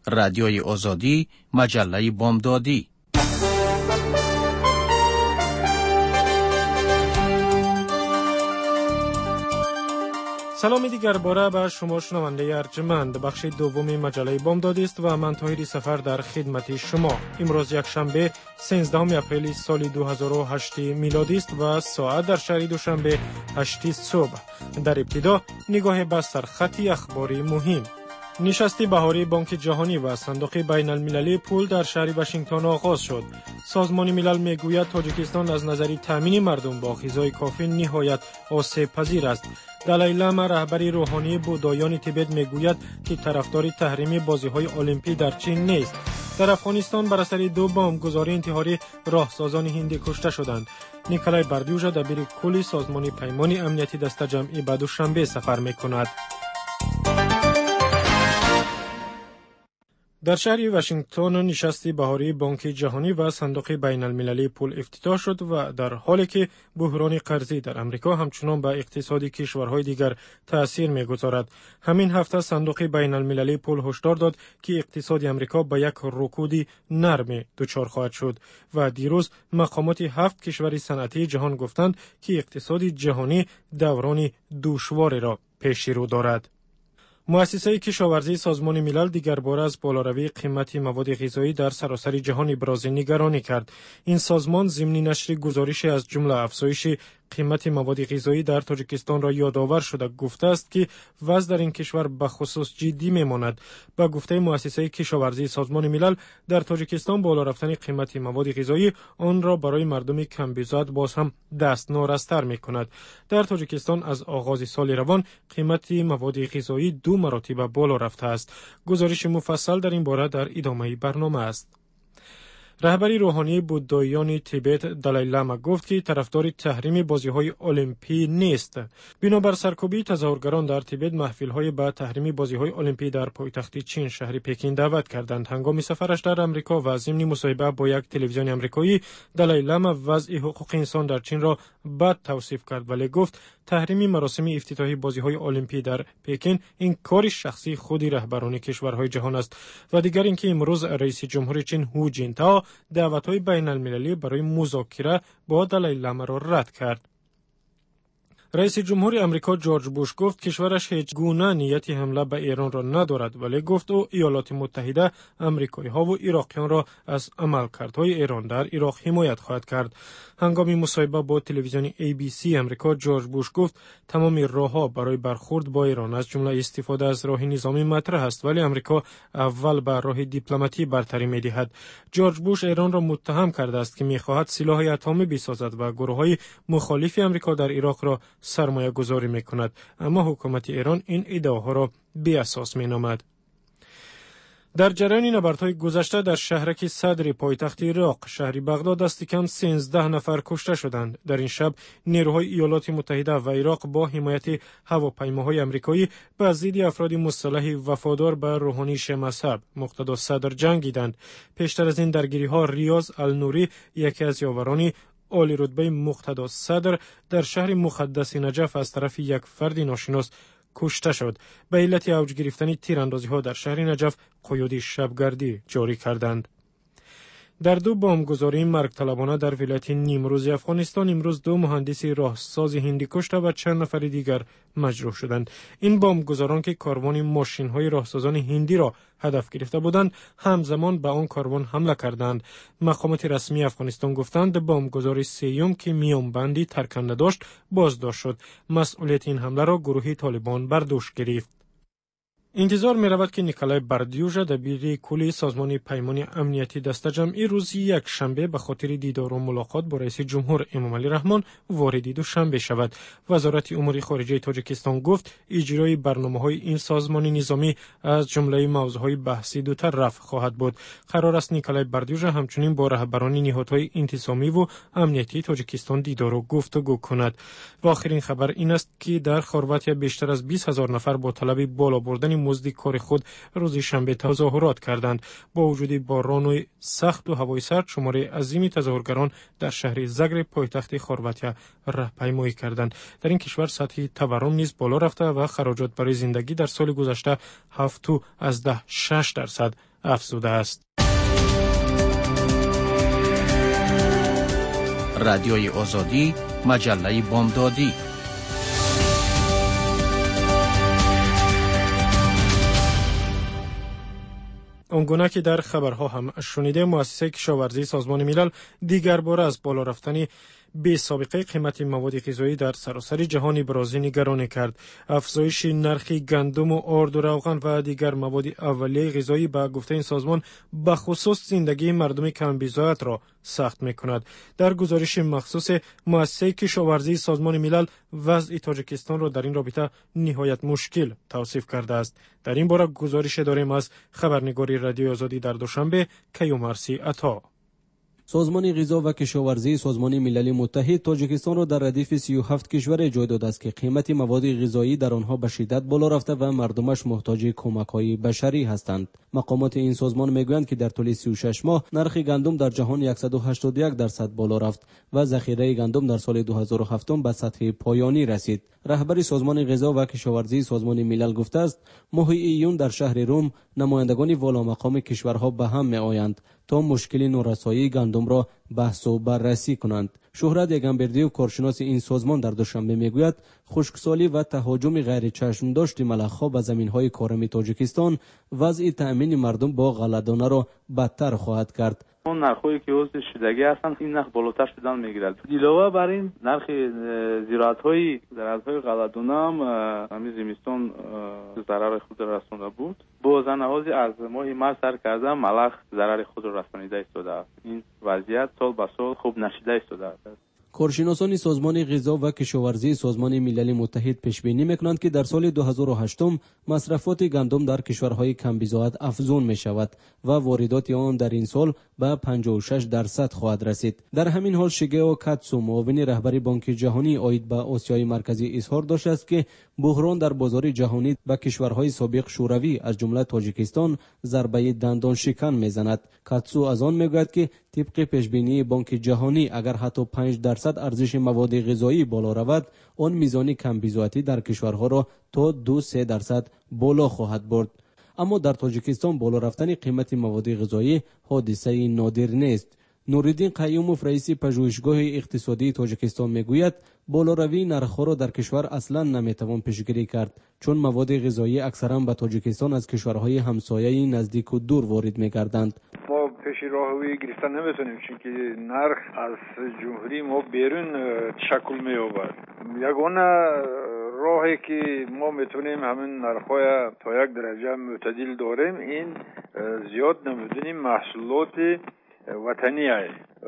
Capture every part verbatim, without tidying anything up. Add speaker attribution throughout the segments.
Speaker 1: رادیوی آزادی، مجله بامدادی.
Speaker 2: سلام دیگر باره به شما شنونده ارجمند. بخش دوم مجله بامدادی است و من طاهری سفر در خدمت شما. امروز یک شنبه سیزدهم اپریل سال دو هزار و هشت میلادی است و ساعت در شهر دوشنبه هشت صبح. در ابتدا نگاه به سرخط اخباری مهم. نشست بهاری بانک جهانی و صندوق بین المللی پول در شهر واشنگتن آغاز شد. سازمان ملل میگوید تاجیکستان از نظر تامین مردم با غذای کافی نهایت آسیب پذیر است. دلای لاما رهبر روحانی بودایان تیبت میگوید که طرفدار تحریم بازی‌های المپی در چین نیست. در افغانستان بر اثر دو بمبگذاری انتحاری راهسازان هندی کشته شدند. نیکلای بردیوژا دبیر کل سازمان پیمان امنیتی دسته جمعی به دوشنبه سفر میکند. در شهر واشنگتن نشست بهاری بانک جهانی و صندوق بین المللی پول افتتاح شد و در حالی که بحران قرضی در امریکا همچنان به اقتصاد کشورهای دیگر تأثیر می‌گذارد، همین هفته صندوق بین المللی پول هشدار داد که اقتصاد امریکا به یک رکود نرم دچار خواهد شد و دیروز مقامات هفت کشور صنعتی جهان گفتند که اقتصاد جهانی دوران دشواری را پیش رو دارد. مؤسسه کشاورزی سازمان ملل دیگر باره از بالاروی قیمت مواد غذایی در سراسر جهان ابراز نگرانی کرد. این سازمان ضمن نشر گزارشی از جمله افزایش قیمت مواد غذایی در تاجیکستان را یادآور شده گفته است که وضع در این کشور به خصوص جدی میماند. با گفته مؤسسه کشاورزی سازمان ملل، در تاجیکستان بالا رفتن قیمت مواد غذایی آن را برای مردم کم بزاد باز هم دست نارستر میکند. در تاجیکستان از آغاز سال روان قیمت مواد غذایی دو مراتب بالا رفته است. گزارش مفصل در این باره در ادامه برنامه است. رهبر روحانی بودایان تیبت دلای لاما گفت که طرفدار تحریم بازی‌های المپی نیست. بنابر سرکوبی تظاهرگران در تیبت محفل‌های به تحریم بازی‌های المپی در پایتخت چین شهر پکین دعوت کردند. هنگام سفرش در امریکا و ضمن مصاحبه با یک تلویزیون آمریکایی، دلای لاما وضع حقوق انسان در چین را بد توصیف کرد ولی گفت تحریم مراسم افتتاحی بازی‌های المپی در پکین این کار شخصی خود رهبران کشورهای جهان است و دیگر اینکه امروز رئیس جمهور چین هو جینتائو دعوت‌های بین المللی برای مذاکره با دلای لاما را رد کرد. رئیس جمهور امریکا جورج بوش گفت کشورش هیچ گونه نیت حمله به ایران را ندارد ولی گفت او ایالات متحده امریکایی‌ها و عراقیان را از عملکردهای ایران در عراق حمایت خواهد کرد. هنگام مصاحبه با تلویزیون ای بی سی امریکا جورج بوش گفت تمام راه‌ها برای برخورد با ایران از جمله استفاده از راه نظامی مطرح است ولی امریکا اول به راه دیپلماتی برتری می‌دهد. جورج بوش ایران را متهم کرده است که می‌خواهد سلاح اتمی بسازد و گروه‌های مخالف امریکا در عراق را سرمایه گذاری می کند، اما حکومت ایران این ادعاها را بی اساس می نامد. در جریان نبردهای گذشته در شهرک صدر پایتخت عراق شهر بغداد دست کم سیزده نفر کشته شدند. در این شب نیروهای ایالات متحده و عراق با حمایت هواپیماهای آمریکایی به ضد افراد مسلح وفادار به روحانی شیعه مذهب مقتدا صدر جنگیدند. پیشتر از این درگیری‌ها ریاض النوری یکی از یاوران عالی رتبه مقتدا صدر در شهر مقدس نجف از طرف یک فرد ناشناس کشته شد. به علت اوج گرفتن تیراندازی‌ها در شهر نجف قیود شبگردی جاری کردند. در دو بمبگذاری مرگ طلبانه در ولایت نیمروز افغانستان امروز دو مهندس راهساز هندی کشته و چند نفر دیگر مجروح شدند. این بمبگذاران که کاروان ماشین‌های راهسازان هندی را هدف گرفته بودند همزمان به آن کاروان حمله کردند. مقامات رسمی افغانستان گفتند بمبگذار سیوم که میانبندی ترکنده داشت بازداشت شد. مسئولیت این حمله را گروه طالبان بر دوش گرفت. انتظار می رود که نیکلای بردیوژا دبیر کل سازمان پیمان امنیتی دسته جمعی روز یک شنبه به خاطر دیدار و ملاقات با رئیس جمهور امامعلی رحمان وارد دوشنبه شود. وزارت امور خارجه تاجیکستان گفت اجرای برنامه‌های این سازمان نظامی از جمله موضوعهای بحثی دو طرف خواهد بود. قرار است نیکلای بردیوژا همچنین با رهبران نهادهای انتظامی و امنیتی تاجیکستان دیدار و گفتگو کند. و آخرین خبر این است که در خرواتی بیشتر از بیست هزار نفر با طلب بالا بردن مزد کار خود روز شنبه تظاهرات کردند. با وجود باران سخت و هوای سرد، شماره عظیمی تظاهرگران در شهر زاگرب پایتخت خورواتیا راهپیمایی کردند. در این کشور سطح تورم نیز بالا رفته و خراجات برای زندگی در سال گذشته هفت از ده شش درصد افزوده است.
Speaker 1: رادیوی آزادی، مجله بامدادی.
Speaker 2: آنگونه که در خبرها هم شنیده، مؤسسه کشاورزی سازمان ملل دیگر بار از بالا رفتن بی سابقه قیمت مواد غذایی در سراسر جهان ابراز نگرانی کرد. افزایش نرخ گندم و آرد و روغن و دیگر مواد اولیه غذایی به گفته این سازمان به خصوص زندگی مردم کم بی‌ضایعات را سخت می‌کند. در گزارش مخصوص، مؤسسه کشاورزی سازمان ملل وضع تاجیکستان را در این رابطه نهایت مشکل توصیف کرده است. در این باره گزارش داریم از خبرنگاری رادیوی آزادی در دوشنبه کیومرثی عطا.
Speaker 3: سازمان غذا و کشاورزی سازمان ملل متحد تاجیکستان را در ردیف سی و هفت کشور جای داده است که قیمت مواد غذایی در آنها به شدت بالا رفته و مردمش محتاج کمک‌های بشری هستند. مقامات این سازمان میگویند که در طول سی و شش ماه نرخ گندم در جهان صد و هشتاد و یک درصد بالا رفت و ذخیره گندم در سال دو هزار و هفت به سطح پایانی رسید. رهبر سازمان غذا و کشاورزی سازمان ملل گفته است ماه ایون در شهر روم نمایندگان والا مقام کشورها به هم می‌آیند تا مشکل نورسایی گندم را بحث و بررسی کنند. شهرت یگانبردیو کارشناس این سازمان در دوشنبه میگوید خشکسالی و تهاجم غیر چشمداشت ملخ‌ها به زمین‌های کارم تاجیکستان وضع تأمین مردم با غله‌دانه را بدتر خواهد کرد.
Speaker 4: اون نرخ‌هایی که عضو شدگی هستند این نرخ بالاتر شدن میگیرد. علاوه بر این نرخ زراعت‌های درآمدهای غله‌دانه هم همین زمستان ضرر خود را رسانده بود. با زنهازی از ماه مارس سر کرده ملخ ضرر خود را رسانیده ایستاده است. این وضعیت سال به سال خوب نشده ایستاده است.
Speaker 3: کارشناسان سازمان غذا و کشاورزی سازمان ملل متحد پیش بینی میکنند که در سال دو هزار و هشت مصرفات گندم در کشورهای کم بی‌ضایعات افزون می شود و واردات آن در این سال به پنجاه و شش درصد خواهد رسید. در همین حال شیگئو کاتسو معاون رهبر بانک جهانی عاید به آسیای مرکزی اظهار داشته است که بحران در بازار جهانی به کشورهای سابق شوروی از جمله تاجیکستان ضربه دندان شکن میزند. کاتسو از آن میگوید که طبق پیش بینی بانک جهانی اگر حتی پنج درصد ارزش مواد غذایی بالا رود، آن میزان کم بی‌ضایعاتی در کشورها را تا دو سه درصد بالا خواهد برد. اما در تاجیکستان بالا رفتن قیمت مواد غذایی حادثه نادر نیست. نوردین قیوموف رئیس پژوهشگاه اقتصادی تاجیکستان میگوید بالاروی نرخ‌ها را در کشور اصلا نمیتوان پیشگیری کرد چون مواد غذایی اکثرا به تاجیکستان از کشورهای همسایه نزدیک و دور وارد می‌گردند.
Speaker 5: ما پیش راهوی گرفتن نمیتونیم چون که نرخ از جمهوری ما بیرون شکل می‌یابد. یگانه راهی که ما میتونیم همین نرخ‌های تا یک درجه معتدل داریم این زیاد نمیدونیم محصولات وطنی های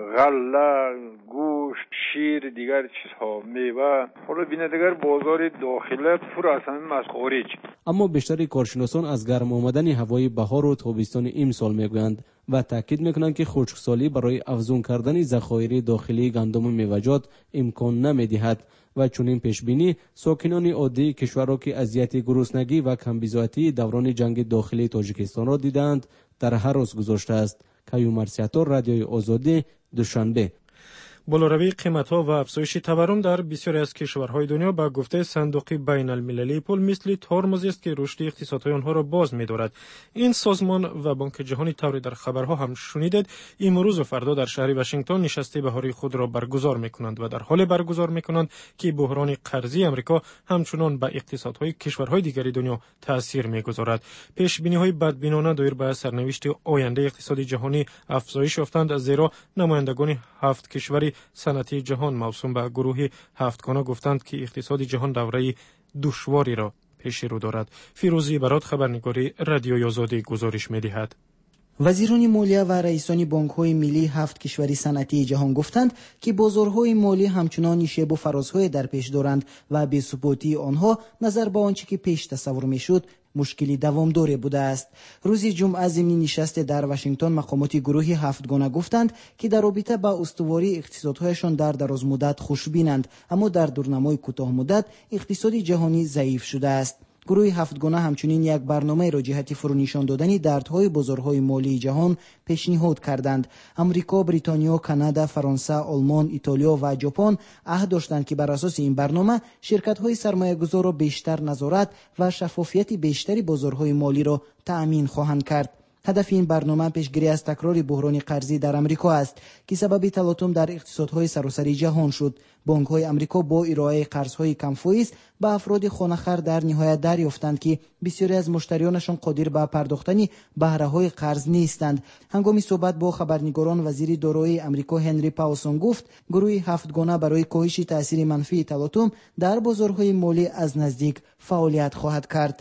Speaker 5: غله، گوشت، شیر، دیگر چیزها، میوه. حالا بینندگان بازار داخله پر از همین از خارج.
Speaker 3: اما بیشتر کارشناسان از گرم آمدن هوای بهار و تابستان امسال میگویند و تاکید میکنند که خشکسالی برای افزون کردن ذخایر داخلی گندم و میوه‌جات امکان نمیدهد و چنین پیش بینی ساکنان عادی کشور را که اذیت گرسنگی و کم بی‌ضایعاتی دوران جنگ داخلی تاجیکستان را دیدند در هراس گذاشته است. کیومرثی عطا، رادیوی آزادی، دوشنبه.
Speaker 2: بالاروی قیمت‌ها و افزایش تورم در بسیاری از کشورهای دنیا به گفته صندوق بین المللی پول مثل ترمزی است که رشد اقتصادهای آنها را باز می‌دارد. این سازمان و بانک جهانی طوری در خبرها هم شنیدید امروز و فردا در شهر واشنگتن نشست بهاری خود را برگزار می‌کنند و در حال برگزار می‌کنند که بحران قرضی آمریکا همچنان به اقتصادهای کشورهای دیگری دنیا تأثیر می‌گذارد. پیش‌بینی‌های بدبینانه دایر به سرنوشت آینده اقتصادی جهانی افزایش یافتند، زیرا نمایندگان هفت کشور صنعتی جهان موسوم به گروه هفتگانه گفتند که اقتصاد جهان دوره دشواری را پیش رو دارد. فیروزی برات، خبرنگاری رادیوی آزادی، گزارش می‌دهد.
Speaker 6: وزیران مالیه و رئیسان بانک‌های ملی هفت کشور صنعتی جهان گفتند که بازارهای مالی همچنان شیب و فرازهای در پیش دارند و بی‌ثباتی آنها نظر به آنچه که پیش تصور می‌شد مشکلی دوامدار بوده است. روز جمعه ضمن نشست در واشنگتن مقامات گروه هفتگانه گفتند که در رابطه با استواری اقتصادهایشان در دراز مدت خوشبینند، اما در دورنمای کوتاه مدت اقتصاد جهانی ضعیف شده است. گروه هفتگانه همچنین یک برنامه را جهت فرونشان دادن دردهای بازارهای مالی جهان پیشنهاد کردند. امریکا، بریتانیا، کانادا، فرانسه، آلمان، ایتالیا و ژاپن عهد داشتند که بر اساس این برنامه شرکت‌های سرمایه‌گذار را بیشتر نظارت و شفافیت بیشتری بازارهای مالی را تأمین خواهند کرد. هدف این برنامه پیشگیری از تکرار بحران قرضی در امریکا است که سبب تلاطم در اقتصادهای سراسری جهان شد. بانک‌های امریکا با ارائه قرض‌های کم فایز به افراد خانه‌خوار در نهایت دریافتند که بسیاری از مشتریانشان قادر به پرداختن بهره‌های قرض نیستند. هنگام صحبت با خبرنگاران، وزیر دارایی امریکا هنری پاوسون گفت گروه هفتگانه برای کاهش تاثیر منفی تلاطم در بازارهای مالی از نزدیک فعالیت خواهد کرد.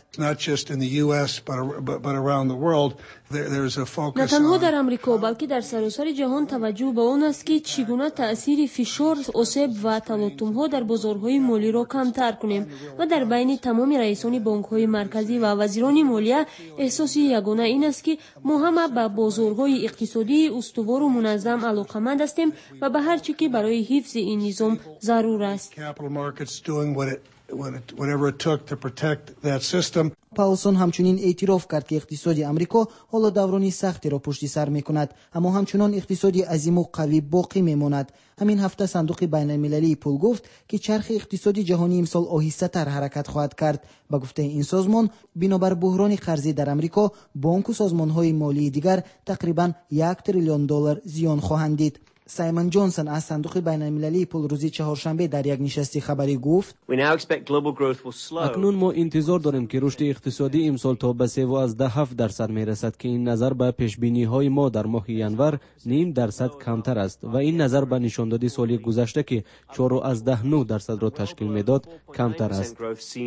Speaker 7: نه تنها در امریکا بلکه در سراسر جهان توجه به آن است که چگونه تأثیر فشار، آسیب و تلاطم‌ها در بازارهای مالی را کمتر کنیم و در بین تمام رئیسان بانک‌های مرکزی و وزیران مالیه احساس یگانه این است که ما همه به بازارهای اقتصادی استوار و منظم علاقه‌مند هستیم و به هر چی که برای حفظ این نظام ضرور است.
Speaker 6: پاولسون همچنین اعتراف کرد که اقتصاد امریکا حالا دورانی سختی را پشت سر می کند، اما همچنان اقتصادی عظیم و قوی باقی می ماند. همین هفته صندوق بین المللی پول گفت که چرخ اقتصادی جهانی امسال آهسته تر حرکت خواهد کرد. با گفته این سازمان بنابر بحران قرضی در امریکا، بانک و سازمان های مالی دیگر تقریبا یک تریلیون دلار زیان خواهند دید. سایمون جانسون از صندوق بین المللی پول روز چهارشنبه در یک نشست خبری گفت
Speaker 3: اکنون ما انتظار داریم که رشد اقتصادی امسال تا به سه و از ده هفت درصد می رسد که این نظر به پیش بینی های ما در ماه ینور نیم درصد کمتر است و این نظر به نشان دادی سال گذشته که چهار و از ده نه درصد را تشکیل میداد کمتر است.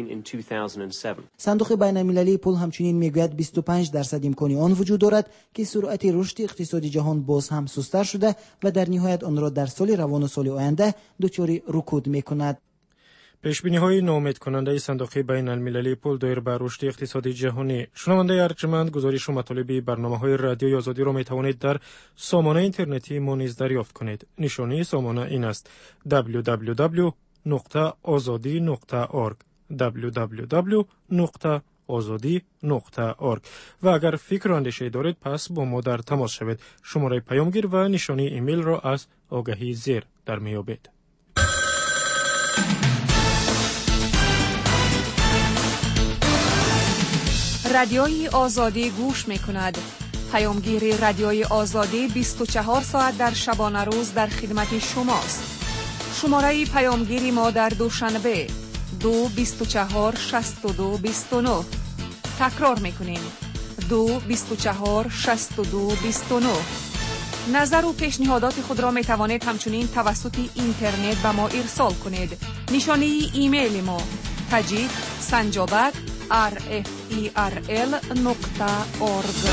Speaker 6: صندوق بین المللی پول همچنین میگوید بیست و پنج درصد امکانی آن وجود دارد که سرعت رشد اقتصادی جهان باز هم سست‌تر شده و در نهایت آن را در سال روان و سال آینده دچار رکود می‌کند.
Speaker 2: پیش‌بینی‌های ناامید کننده صندوق بین المللی پول دایر بر رشد اقتصادی جهانی. شنونده ارجمند، گزارش و مطالب برنامه‌های رادیوی آزادی را می‌توانید در سامانه اینترنتی ما نیز دریافت کنید. نشانی سامانه این است: دبلیو دبلیو دبلیو نقطه آزادی نقطه اورگ دبلیو دبلیو دبلیو نقطه آزادی نقطه اورگ. و اگر فکر و اندیشه دارید پس با ما در تماس شوید. شماره پیامگیر و نشانی ایمیل را از آگهی زیر در میابید.
Speaker 8: رادیوی آزادی گوش می کند. پیامگیر رادیوی آزادی بیست و چهار ساعت در شبانه روز در خدمت شماست. شماره پیامگیری ما در دوشنبه دو بیست و چهار شصت و دو بیست و نه. تکرار میکنیم: دو بیست و چهار شصت و دو بیست و نه. نظر و پیشنهادات خود را می توانید همچنین توسط اینترنت به ما ارسال کنید. نشانی ایمیل ما: تجید سنجابک ار اف ای ار ال نقطه اورگ.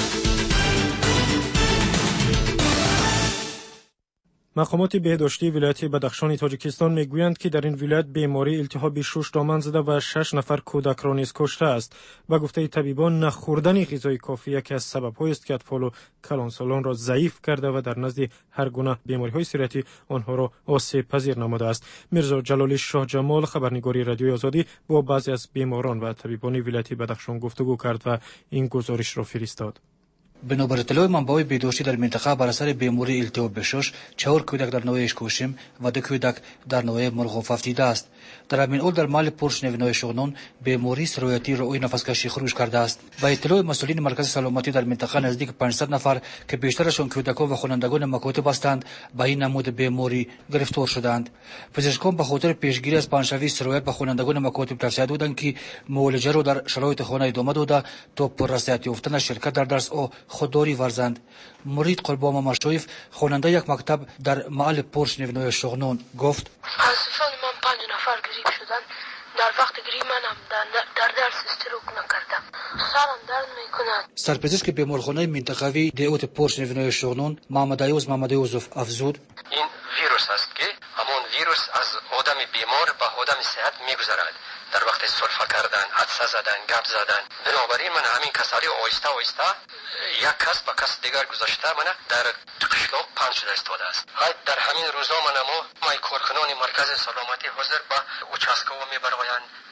Speaker 2: مقامات بهداشتی ولایت بدخشان تاجیکستان میگویند که در این ولایت بیماری التهاب شش دامن زده و شش نفر کودک را نیز کشته است. به گفته طبیبان نخوردن غذای کافی یکی از سبب‌هایی است که اطفال و کلانسالان را ضعیف کرده و در نزد هر گونه بیماری‌های سیرتی آنها را آسیب پذیر نموده است. میرزا جلالی شاه جمال، خبرنگاری رادیوی آزادی، با بعضی از بیماران و طبیبان ولایت بدخشان گفتگو کرد و این گزارش را فرستاد.
Speaker 9: بنابر اطلاع منبع بهداشتی در منطقه بر اثر بیماری التهاب شش چهار کودک در نوع اشکوشم و دو کودک در نوع مرغوب افتیده است. در همین حال در محل پرشنوینای شغنان بیماری سرایتی رؤی نفسکشی خروج کرده است. با اطلاع مسئولین مرکز سلامتی در منطقه نزدیک پانصد نفر که بیشترشان کودکان و خوانندگان مکاتب هستند به این نمود بیماری گرفتار شدند. پزشکان به خاطر پیشگیری از پنجشنبه سرایت به خوانندگان مکاتب توصیه دادند که معالجه را در شرایط خانه ادامه داده تا پررسایت یافتن شرکت در درس او خودداری ورزند. مرید قلبام مشایف، خواننده یک مکتب در محل پرشنوینای شغنان، گفت:
Speaker 10: از سال من پنج نفر گریپ شدن. در وقت گریپ منم در درس استروک نکردم. سرم درد میکند.
Speaker 9: سرپزشک بیمارخانه منطقوی دیوت پرشنوینای شغنان محمد ایوز محمد یوسف افزود:
Speaker 11: این ویروس است که همون ویروس از آدم بیمار به آدم صحت میگذرد در وقت سرفه کردن، عطسه زدن، گپ زدن. بنابراین من همین کساری آیسته آیسته یک کس به کس دیگر گذاشته من در قشلاق پنج شده استفاده است. در همین روزا من ما مای کارکنان مرکز سلامتی حاضر به اوچاسکا میبرایند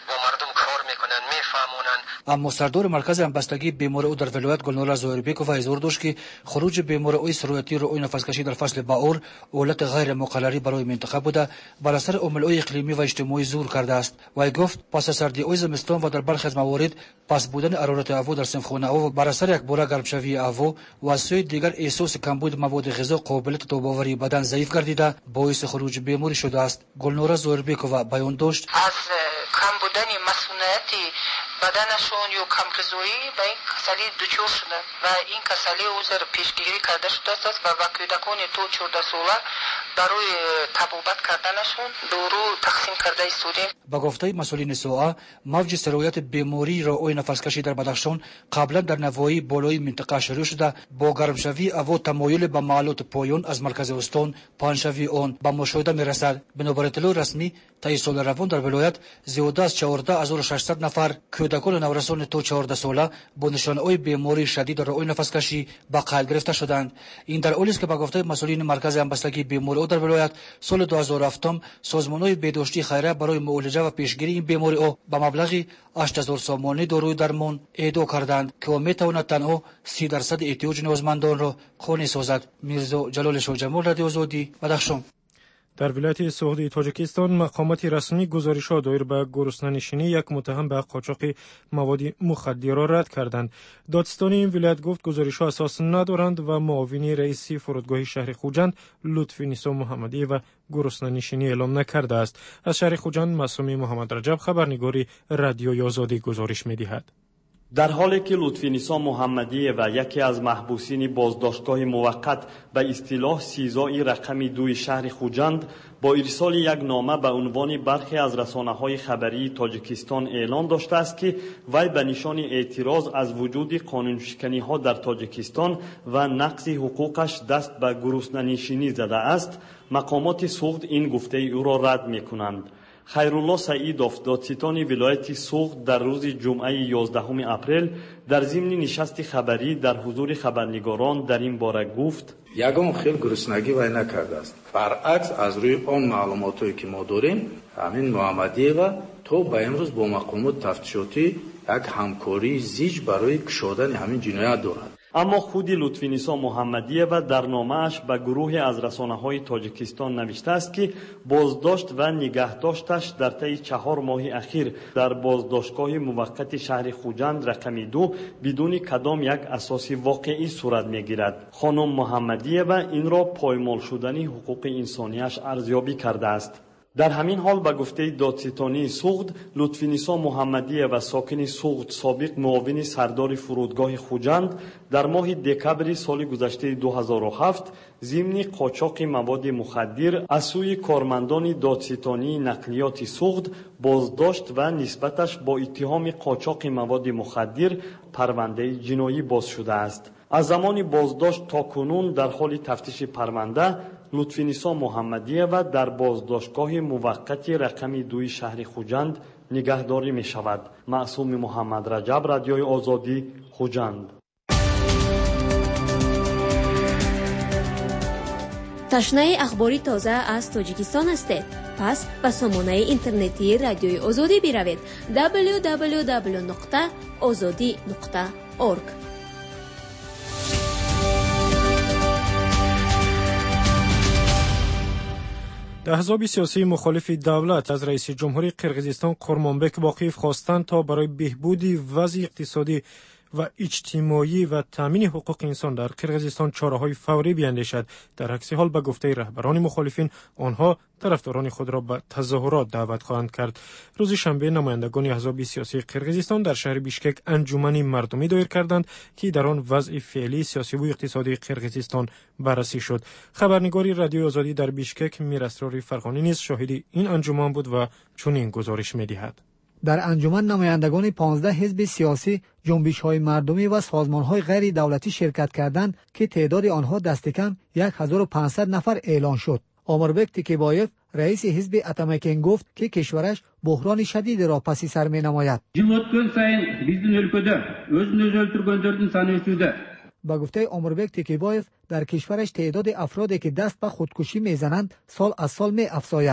Speaker 11: با مردم کار میکنن، میفهمونن.
Speaker 9: اما سردار مرکز همبستگی بیمار او در ولایت گلنار زهربیکوف اظهار داشت که خروج بیمار او سرایتی رو نفسکشی در فصل بهار علت غیر مقرری برای منطقه بوده، بر اثر عوامل اقلیمی و اجتماعی ظهور کرده است. و گفت پس از سردی او زمستان و در برخی از موارد پس بودن حرارت هوا در سمخانه او بر اثر یک باره گرمشوی هوا و از سوی دیگر احساس کمبود مواد غذا قابلیت تاب‌آوری بدن ضعیف گردیده باعث خروج بیماری شده است. گلنار زهربیکوف بیان داشت
Speaker 10: از کم بودن مسئولیت بدنشون یا کم‌غذایی به این کسلی دچار شدن و این کسلی اوزر پیشگیری کرده شده است و با کودکان تا چهارده ساله برای تبابت کردنشون دارو تقسیم کرده استودیم.
Speaker 9: با گفته مسئولین سوآ موج سرایت بیماری رائع نفسکشی در بدخشان قبلا در نواحی بالای منطقه شروع شده، با گرمشوی هوا تمایل به محلات پایان از مرکز استان پایینشوی آن به مشاهده میرسد. بنابر اطلاع رسمی طی سال روان در ولایت زیاده از چهارده هزار و ششصد نفر کودکان نورسان تا چهارده ساله با نشانه‌های بیماری شدید رائع نفسکشی به قید گرفته شدند. این در حالی است که با گفته مسئولین مرکز همبستگی بیماری در ولایت سال دو هزار و هفت سازمان‌های بهداشتی خیریه برای معالجه و پیشگیری این بیماری او به مبلغ هشت هزار سامانی داروی درمان اهدا کردند که میتواند تنها سی درصد احتیاج نیازمندان را خانه سازد. میرزا جلال شاهجمال، رادیو آزادی، بدخشان.
Speaker 2: در ولایت سعودی تاجیکستان مقامات رسمی گزارش‌ها دایر به گرسنه‌نشینی یک متهم به قاچاق مواد مخدر را رد کردند. دادستان این ولایت گفت گزارش‌ها اساس ندارند و معاون رئیس فرودگاه شهر خوجند لطفی نیسا محمدی و گرسنه‌نشینی اعلام نکرده است. از شهر خوجند معصومی محمد رجب، خبرنگاری رادیوی آزادی، گزارش می‌دهد.
Speaker 12: در حالی که لطفی نیسا محمدی و یکی از محبوسین بازداشتگاه موقت به اصطلاح سیزای رقم دوی شهر خوجند با ارسال یک نامه به عنوان برخی از رسانه‌های خبری تاجیکستان اعلان داشته است که وی به نشان اعتراض از وجود قانونشکنی‌ها در تاجیکستان و نقض حقوقش دست به گرسنه‌نشینی زده است، مقامات سوخت این گفته او را رد می‌کنند. خیرالله سعیدوف، دادستان ولایت سوخت، در روز جمعه یازدهم اپریل در ضمن نشست خبری در حضور خبرنگاران در این باره گفت:
Speaker 13: یگان خیل گرسنگی وی نکرده است. برعکس از روی آن معلوماتی که ما داریم، همین محمدی و تا به امروز با مقامات تفتیشاتی یک همکاری زیج برای کشادن همین جنایت دارد.
Speaker 12: اما خود لطفی نیسا محمدی و در نامه‌اش به گروهی از رسانه‌های تاجیکستان نوشته است که بازداشت و نگهداشتش در طی چهار ماه اخیر در بازداشتگاه موقت شهر خوجند رقم دو بدون کدام یک اساس واقعی صورت می‌گیرد. خانم محمدی و این را پایمال شدن حقوق انسانیش ارزیابی کرده است. در همین حال به گفته دادستانی سوخت، لطفی نیسا محمدی و ساکن سوخت سابق معاون سردار فرودگاه خوجند در ماه دکبر سال گذشته دو هزار و هفت ضمن قاچاق مواد مخدر از سوی کارمندان دادستانی نقلیات سوخت بازداشت و نسبتش با اتهام قاچاق مواد مخدر پرونده جنایی باز شده است. از زمان بازداشت تا کنون در حال تفتیش پرونده لطفی نیسا محمدی و در بازداشتگاه موقت رقم دوی شهر خوجند نگهداری می شود. معصوم محمد رجب، رادیوی آزادی، خوجند.
Speaker 7: تشنه اخباری تازه از تاجیکستان هستید؟ پس به سامانه اینترنتی رادیوی آزادی بروید دبلیو دبلیو دبلیو نقطه آزادی نقطه اورگ.
Speaker 2: احزاب سیاسی مخالف دولت از رئیس جمهوری قرقیزستان قرمانبک باقیف خواستند تا برای بهبود وضع اقتصادی و اجتماعی و تامین حقوق انسان در قرقیزستان چاره‌های فوری بیاندیشد. در عکس حال به گفته رهبران مخالفین، آنها طرفداران خود را به تظاهرات دعوت خواهند کرد. روز شنبه نمایندگان احزاب سیاسی قرقیزستان در شهر بیشکک انجمنی مردمی دایر کردند که در آن وضع فعلی سیاسی و اقتصادی قرقیزستان بررسی شد. خبرنگاری رادیو آزادی در بیشکک میراسرار فرغانی نیز شاهد این انجمن بود و چنین گزارش می‌دهد.
Speaker 14: در انجمن نمایندگان پانزده حزب سیاسی، جنبش‌های مردمی و سازمان‌های غیر دولتی شرکت کردند که تعداد آنها دست کم هزار و پانصد نفر اعلان شد. آمربک تکیبایف، رئیس حزب اتامکن، گفت که کشورش بحران شدید را پس سر می‌نماید. با گفته آمربک تکیبایف، در کشورش تعداد افرادی که دست به خودکشی می‌زنند سال از سال می‌افزاید.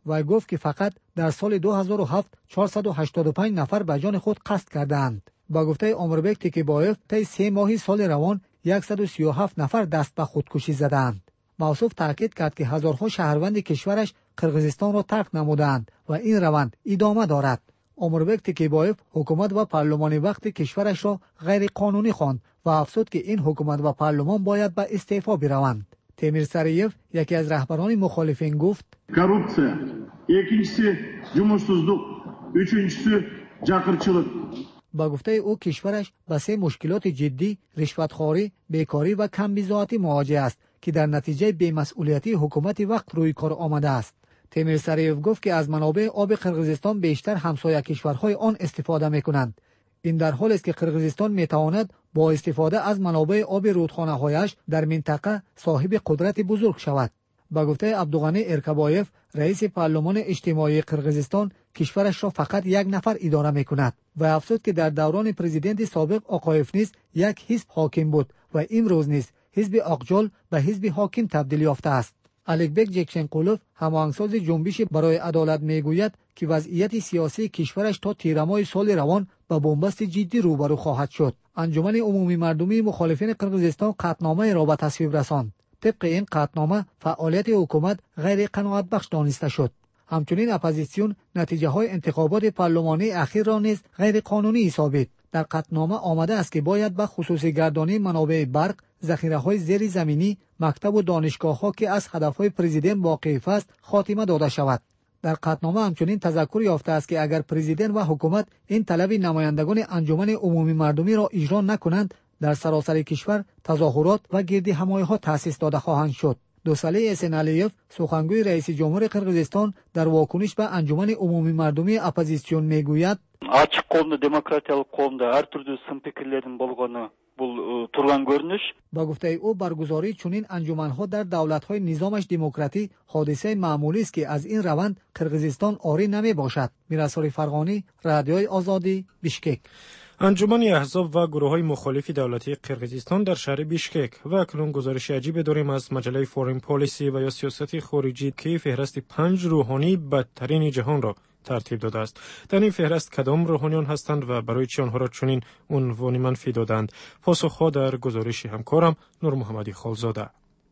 Speaker 14: و گفت که فقط در سال دو هزار و هفت چهارصد و هشتاد و پنج نفر به جان خود قصد کردند. با گفته آمربک تکیبایف طی سه ماه سال روان صد و سی و هفت نفر دست به خودکشی زدند. موصوف تاکید کرد که هزارها شهروند کشورش قرقیزستان را ترک نمودند و این روند ادامه دارد. آمربک تکیبایف حکومت و پارلمان وقت کشورش را غیر قانونی خواند و افزود که این حکومت و پارلمان باید به استعفا بروند. تیمیر سریف یکی از رهبران مخالفین گفت:
Speaker 15: korrupsiya, ikincisi cumursuzluk, üçüncüsü cakırçılık.
Speaker 14: با گفته او کشورش با سه مشکلات جدی، رشوتخواری، بیکاری و کمبیزاتی مواجه است که در نتیجه بی‌مسئولیتی حکومت وقت روی کار آمده است. تیمیر سریف گفت که از منابع آب قرقیزستان بیشتر همسایه کشورهای آن استفاده می‌کنند. این در حالی است که قرقیزستان می‌تواند با استفاده از منابع آب رودخانه‌هایش در منطقه صاحب قدرت بزرگ شود. با گفته عبدالغنی ارکبایف رئیس پارلمان اجتماعی قرقیزستان، کشورش را فقط یک نفر اداره می‌کند و افزود که در دوران پرزیدنت سابق آقایف نیز یک حزب حاکم بود و امروز نیز حزب آقجال به حزب حاکم تبدیل یافته است. الکبک جکشنقولوف هماهنگساز جنبش برای عدالت میگوید که وضعیت سیاسی کشورش تا تیرماه سال روان با بنبست جدی روبرو خواهد شد. انجمن عمومی مردمی مخالفین قرقیزستان قطعنامه را به تصویب رساند. طبق این قطعنامه فعالیت حکومت غیر قناعت بخش دانسته شد. همچنین اپوزیسیون نتیجه های انتخابات پارلمانی اخیر را نیز غیر قانونی حسابید. در قطعنامه آمده است که باید به خصوصی گردانی منابع برق، ذخیره های زیر زمینی، مکتب و دانشگاه ها که از هدف های پرزیدنت واقف است خاتمه داده شود. در قطعنامه همچنین تذکر یافته است که اگر پرزیدنت و حکومت این طلب نمایندگان انجمن عمومی مردمی را اجرا نکنند، در سراسر کشور تظاهرات و گردی همایی‌ها تأسیس داده خواهند شد. دوساله احسن علیف سخنگوی رئیس جمهور قرقیزستان در واکنش به انجمن عمومی مردمی اپوزیسیون میگوید:
Speaker 16: Açık qo'mda demokratiyalik qo'mda har turli sim fikrlarning bo'lgani bu turgan ko'rinish.
Speaker 14: با گفته او برگزاری چنین انجمن‌ها در دولت‌های نظامش دموکراتی حادثه معمولی است که از این روند قرقیزستان عاری نمیباشد. میرسال فرغانی، رادیوی آزادی، بیشکک.
Speaker 2: انجمن احزاب و گروه‌های مخالف دولتی قرقیزستان در شهر بیشکک و اکنون گزارش عجیب داریم از مجله فورین پالیسی و یا سیاست خارجی که فهرست پنج روحانی بدترین جهان را ترتیب داده است. در این فهرست کدام روحانیان هستند و برای چه آنها را چنین عنوان منفی دادند؟ پاسخها در گزارش همکارم نور محمدی خالزاده.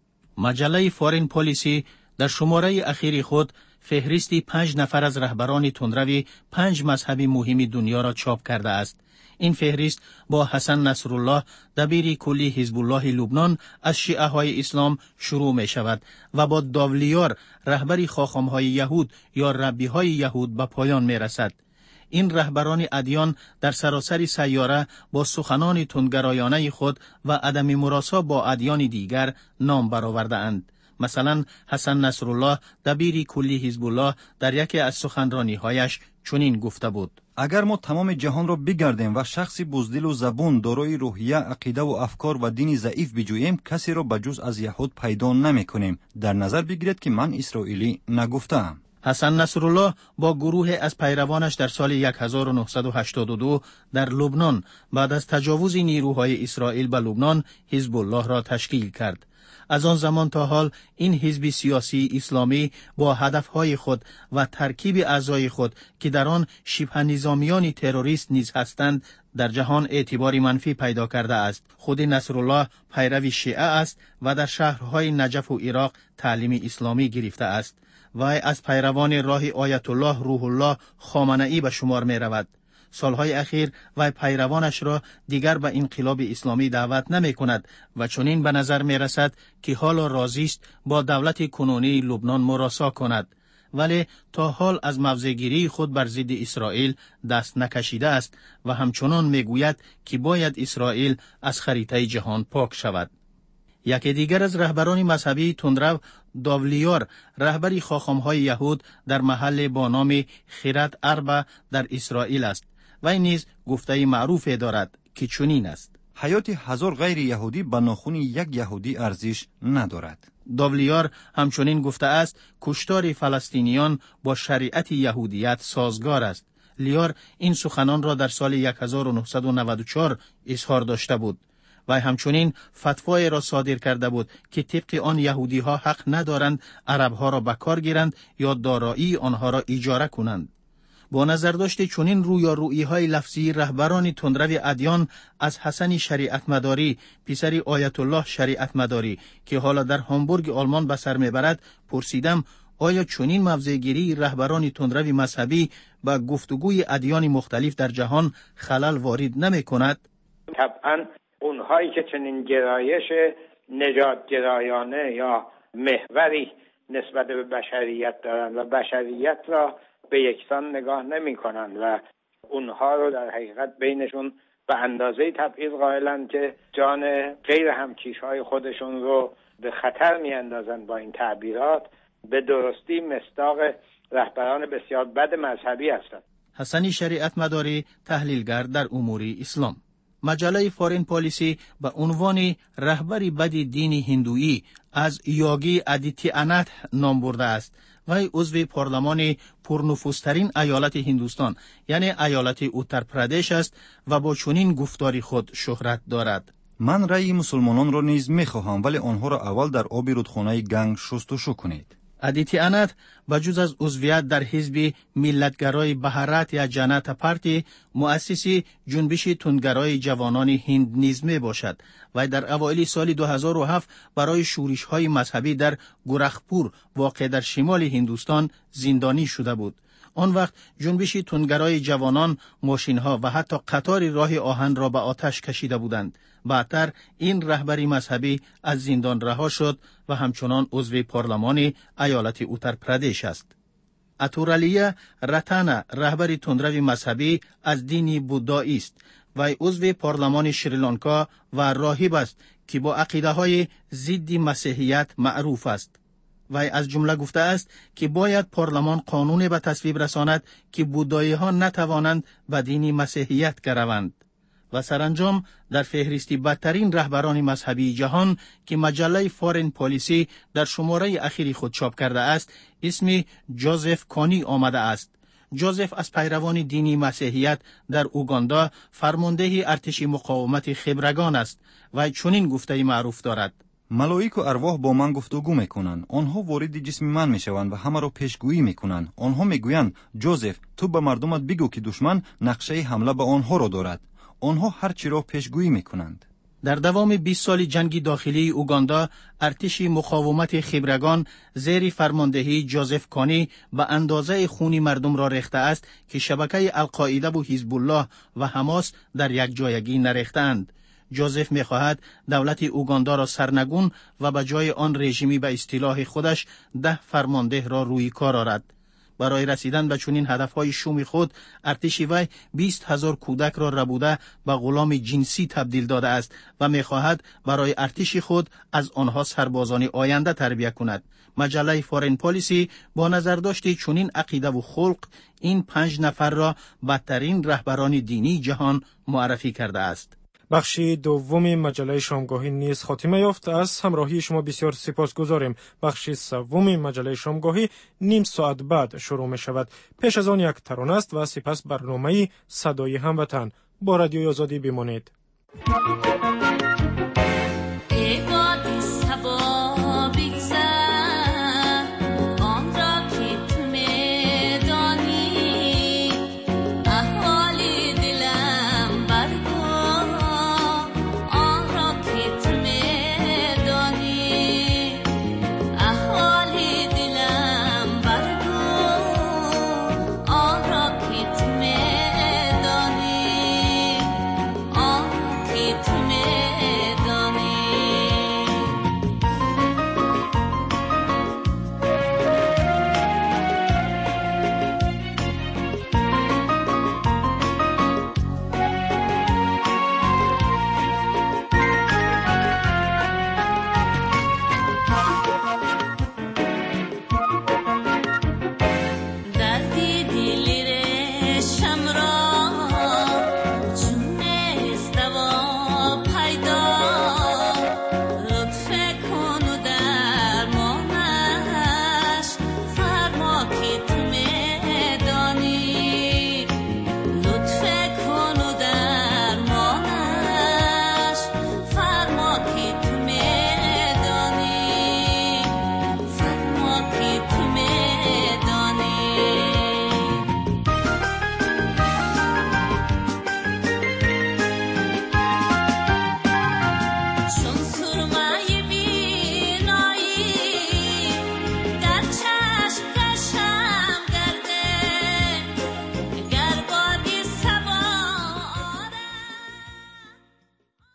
Speaker 1: مجله فورین پالیسی در شماره اخیر خود فهرستی پنج نفر از رهبران تندروی پنج مذهب مهم دنیا را چاپ کرده است. این فهرست با حسن نصرالله دبیر کلی حزب الله لبنان از شیعه های اسلام شروع می شود و با داولیار رهبر خاخام های یهود یا ربی های یهود به پایان می رسد. این رهبران ادیان در سراسر سیاره با سخنان تندگرایانه خود و عدم مراسا با ادیان دیگر نام برآورده اند. مثلا حسن نصرالله دبیر کلی حزب الله در یکی از سخنرانی هایش چنین گفته بود:
Speaker 17: اگر ما تمام جهان را بگردیم و شخصی بزدل و زبون دارای روحیه، عقیده و افکار و دین ضعیف بجوییم، کسی را بجز از یهود پیدا نمی کنیم. در نظر بگیرید که من اسرائیلی نگفتم.
Speaker 1: حسن نصرالله با گروه از پیروانش در سال هزار و نهصد و هشتاد و دو در لبنان بعد از تجاوز نیروهای اسرائیل به لبنان حزب الله را تشکیل کرد. از آن زمان تا حال این حزب سیاسی اسلامی با هدفهای خود و ترکیب اعضای خود که در آن شبه نظامیان تروریست نیز هستند در جهان اعتباری منفی پیدا کرده است. خود نصرالله پیرو شیعه است و در شهرهای نجف و عراق تعلیم اسلامی گرفته است. وی از پیروان راه آیت الله روح الله خامنه‌ای به شمار می رود. سالهای اخیر وی پیروانش را دیگر به انقلاب اسلامی دعوت نمی کند و چنین به نظر می رسد که حالا راضی است با دولت کنونی لبنان مراسا کند، ولی تا حال از موضع‌گیری خود بر ضد اسرائیل دست نکشیده است و همچنان می گوید که باید اسرائیل از خریطه جهان پاک شود. یکی دیگر از رهبران مذهبی تندرو داولیار رهبری خاخام‌های یهود در محل با نام خیرت اربع در اسرائیل است. وی نیز گفته معروفی دارد که چنین است:
Speaker 17: حیات هزار غیر یهودی به ناخن یک یهودی ارزش ندارد.
Speaker 1: داولیار همچنین گفته است کشتار فلسطینیان با شریعت یهودیت سازگار است. لیار این سخنان را در سال هزار و نهصد و نود و چهار اظهار داشته بود. و همچنین فتوای را صادر کرده بود که طبق آن یهودی ها حق ندارند عرب ها را به کار گیرند یا دارایی آنها را اجاره کنند. با نظر داشت چنین رویارویی های لفظی رهبران تندرو ادیان از حسن شریعت مداری پسر آیت الله شریعت مداری که حالا در هامبورگ آلمان به سر میبرد پرسیدم آیا چنین موضع‌گیری رهبران تندرو مذهبی با گفتگوی ادیان مختلف در جهان خلل وارد نمی‌کند؟
Speaker 18: طبعا اونهایی که چنین گرایش نجات گرایانه یا محوری نسبت به بشریت دارند و بشریت را به یکسان نگاه نمی کنند و اونها رو در حقیقت بینشون به اندازه تبعیض قائلند که جان غیر همکیش‌های خودشون رو به خطر می اندازند با این تعبیرات، به درستی مصداق رهبران بسیار بد مذهبی هستند.
Speaker 1: حسن شریعت مداری تحلیلگر در امور اسلام. مجله فارین پالیسی به عنوان رهبری بد دین هندویی از یاگی آدیتیانات نام برده است. وی عضو پارلمان پرنفوذترین ایالت هندوستان یعنی ایالت اتر پردیش است و با چنین گفتاری خود شهرت دارد.
Speaker 17: من رأی مسلمانان را نیز می‌خواهم ولی آنها را اول در آب رودخانه گنگ شستشو کنید.
Speaker 1: آدیتیانات بجز از عضویت در حزب ملتگرای بهارات یا جنتا پارتی مؤسسی جنبش تندگرای جوانان هند نیز می باشد و در اوایل سال دو هزار و هفت برای شورش‌های مذهبی در گورخپور واقع در شمال هندوستان زندانی شده بود. آن وقت جنبش تندگرای جوانان ماشین‌ها و حتی قطار راه آهن را به آتش کشیده بودند. بعدتر این رهبری مذهبی از زندان رها شد و همچنان عضو پارلمان ایالت اتر پردیش است. اتورالیه رتانا رهبری تندرو مذهبی از دین بودایی است و عضو پارلمان شریلانکا و راهب است که با عقیده‌های ضد مسیحیت معروف است. وی از جمله گفته است که باید پارلمان قانون به تصویب رساند که بودایی ها نتوانند به دین مسیحیت گروند. و سرانجام در فهرستی بدترین رهبران مذهبی جهان که مجله فارین پالیسی در شماره اخیری خود چاپ کرده است اسم جوزف کانی آمده است. جوزف از پیروان دینی مسیحیت در اوگاندا فرمانده ارتش مقاومت خبرگان است و چنین گفته معروف دارد:
Speaker 17: ملائک و ارواح با من گفتگو میکنند. آنها وارد جسم من میشوند و همه را پیشگویی میکنند. آنها میگویند جوزف تو به مردمت بگو که دشمن نقشه حمله به آنها را دارد. آنها هر چی را پیشگویی میکنند.
Speaker 1: در دوام بیست سال جنگ داخلی اوگاندا ارتش مقاومت خبرگان زیر فرماندهی جوزف کانی به اندازه خون مردم را ریخته است که شبکه القاعده و حزب الله و حماس در یک جایگی نریختند. جوزف می‌خواهد دولت اوگاندا را سرنگون و به جای آن رژیمی به اصطلاح خودش ده فرمانده را روی کار آورد. برای رسیدن به چنین هدفهای شوم خود ارتش وی بیست هزار کودک را ربوده به غلام جنسی تبدیل داده است و می‌خواهد برای ارتش خود از آنها سربازان آینده تربیت کند. مجله فارین پالیسی با نظر داشت چنین عقیده و خلق این پنج نفر را بدترین رهبران دینی جهان معرفی کرده است.
Speaker 2: بخش دوم مجله شامگاهی نیز خاتمه یافت. از همراهی شما بسیار سپاسگزاریم. بخش سوم مجله شامگاهی نیم ساعت بعد شروع می شود. پیش از آن یک ترانه است و سپس برنامه صدای هموطن. با رادیوی آزادی بمانید.